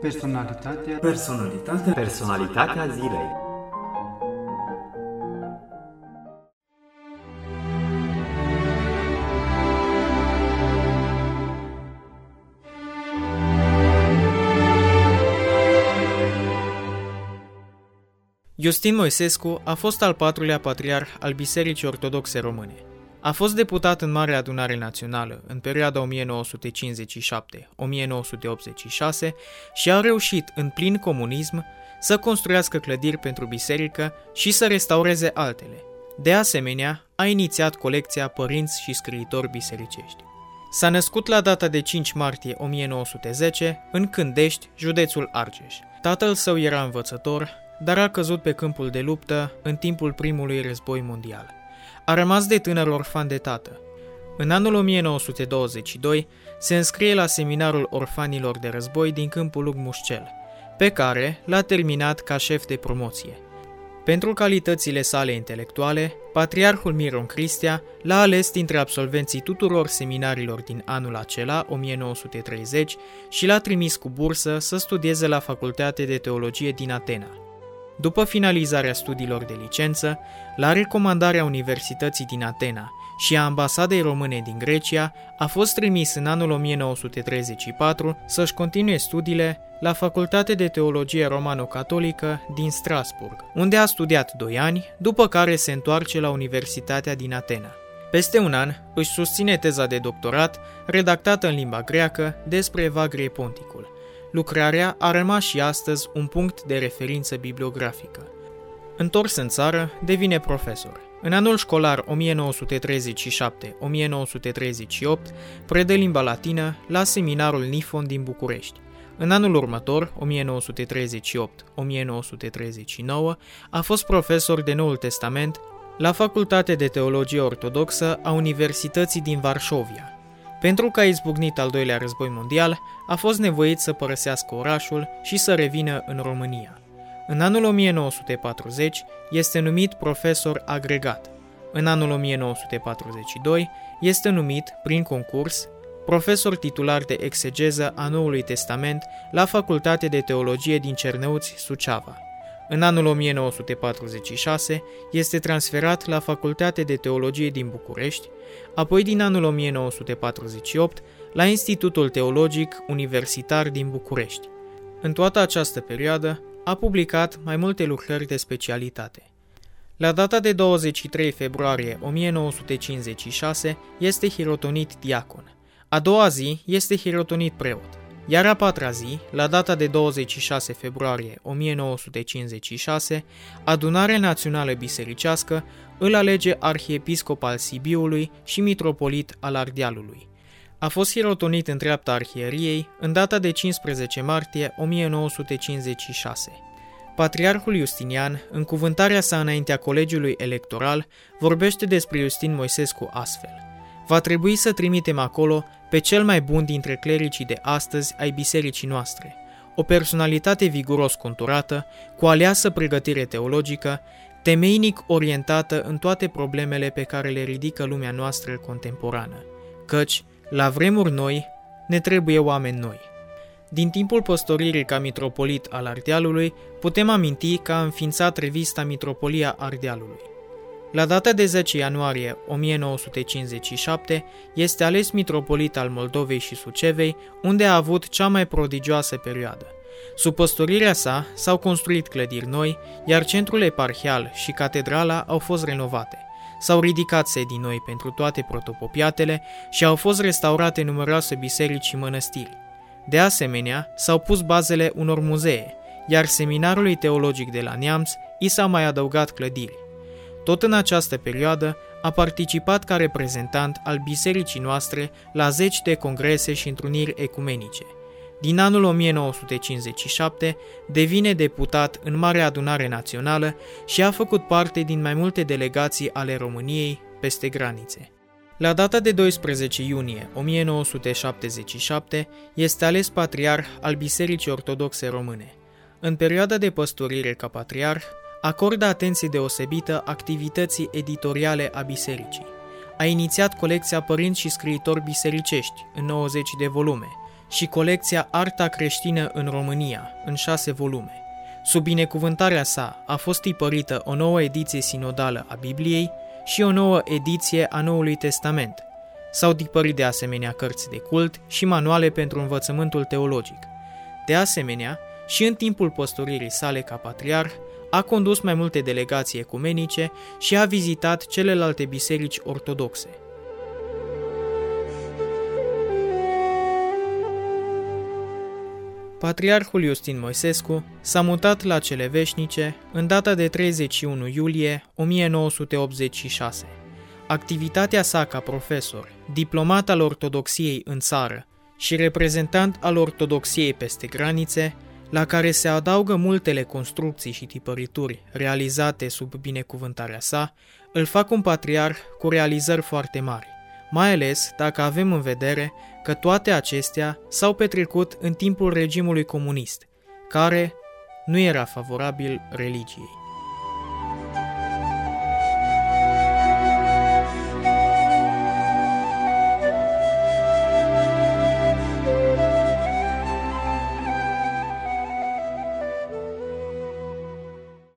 Personalitatea zilei. Iustin Moisescu a fost al patrulea patriarh al Bisericii Ortodoxe Române. A fost deputat în Marea Adunare Națională în perioada 1957-1986 și a reușit, în plin comunism, să construiască clădiri pentru biserică și să restaureze altele. De asemenea, a inițiat colecția Părinți și scriitori bisericești. S-a născut la data de 5 martie 1910 în Cândești, județul Argeș. Tatăl său era învățător, dar a căzut pe câmpul de luptă în timpul primului război mondial. A rămas de tânăr orfan de tată. În anul 1922 se înscrie la Seminarul Orfanilor de Război din Câmpul Lung Mușcel, pe care l-a terminat ca șef de promoție. Pentru calitățile sale intelectuale, patriarhul Miron Cristea l-a ales dintre absolvenții tuturor seminarilor din anul acela, 1930, și l-a trimis cu bursă să studieze la Facultatea de Teologie din Atena. După finalizarea studiilor de licență, la recomandarea Universității din Atena și a Ambasadei Române din Grecia, a fost trimis în anul 1934 să-și continue studiile la Facultatea de Teologie Romano-Catolică din Strasburg, unde a studiat 2 ani, după care se întoarce la Universitatea din Atena. Peste un an își susține teza de doctorat, redactată în limba greacă, despre Evagrie Ponticul. Lucrarea a rămas și astăzi un punct de referință bibliografică. Întors în țară, devine profesor. În anul școlar 1937-1938 predă limba latină la Seminarul Nifon din București. În anul următor, 1938-1939, a fost profesor de Noul Testament la Facultatea de Teologie Ortodoxă a Universității din Varșovia. Pentru că a izbucnit al doilea război mondial, a fost nevoit să părăsească orașul și să revină în România. În anul 1940 este numit profesor agregat. În anul 1942 este numit, prin concurs, profesor titular de exegeză a Noului Testament la Facultatea de Teologie din Cernăuți, Suceava. În anul 1946 este transferat la Facultatea de Teologie din București, apoi din anul 1948 la Institutul Teologic Universitar din București. În toată această perioadă a publicat mai multe lucrări de specialitate. La data de 23 februarie 1956 este hirotonit diacon. A doua zi este hirotonit preot. Iar a patra zi, la data de 26 februarie 1956, Adunarea Națională Bisericească îl alege arhiepiscop al Sibiului și mitropolit al Ardealului. A fost hirotonit în dreapta arhieriei în data de 15 martie 1956. Patriarhul Justinian, în cuvântarea sa înaintea colegiului electoral, vorbește despre Iustin Moisescu astfel: va trebui să trimitem acolo pe cel mai bun dintre clericii de astăzi ai bisericii noastre, o personalitate viguros conturată, cu aleasă pregătire teologică, temeinic orientată în toate problemele pe care le ridică lumea noastră contemporană, căci, la vremuri noi, ne trebuie oameni noi. Din timpul păstoririi ca mitropolit al Ardealului, putem aminti că a înființat revista Mitropolia Ardealului. La data de 10 ianuarie 1957 este ales mitropolit al Moldovei și Sucevei, unde a avut cea mai prodigioasă perioadă. Sub păstorirea sa s-au construit clădiri noi, iar centrul eparhial și catedrala au fost renovate. S-au ridicat sedii noi pentru toate protopopiatele și au fost restaurate numeroase biserici și mănăstiri. De asemenea, s-au pus bazele unor muzee, iar Seminarului Teologic de la Neamț i s-au mai adăugat clădiri. Tot în această perioadă a participat ca reprezentant al bisericii noastre la 10 de congrese și întruniri ecumenice. Din anul 1957 devine deputat în Marea Adunare Națională și a făcut parte din mai multe delegații ale României peste granițe. La data de 12 iunie 1977 este ales patriarh al Bisericii Ortodoxe Române. În perioada de păstorire ca patriarh, acordă atenție deosebită activității editoriale a bisericii. A inițiat colecția Părinți și scriitori bisericești în 90 de volume și colecția Arta creștină în România, în 6 volume. Sub binecuvântarea sa a fost tipărită o nouă ediție sinodală a Bibliei și o nouă ediție a Noului Testament. S-au tipărit de asemenea cărți de cult și manuale pentru învățământul teologic. De asemenea, și în timpul păstoririi sale ca patriarh, a condus mai multe delegații ecumenice și a vizitat celelalte biserici ortodoxe. Patriarhul Iustin Moisescu s-a mutat la Cele Veșnice în data de 31 iulie 1986. Activitatea sa ca profesor, diplomat al ortodoxiei în țară și reprezentant al ortodoxiei peste granițe, la care se adaugă multele construcții și tipărituri realizate sub binecuvântarea sa, îl fac un patriarh cu realizări foarte mari, mai ales dacă avem în vedere că toate acestea s-au petrecut în timpul regimului comunist, care nu era favorabil religiei.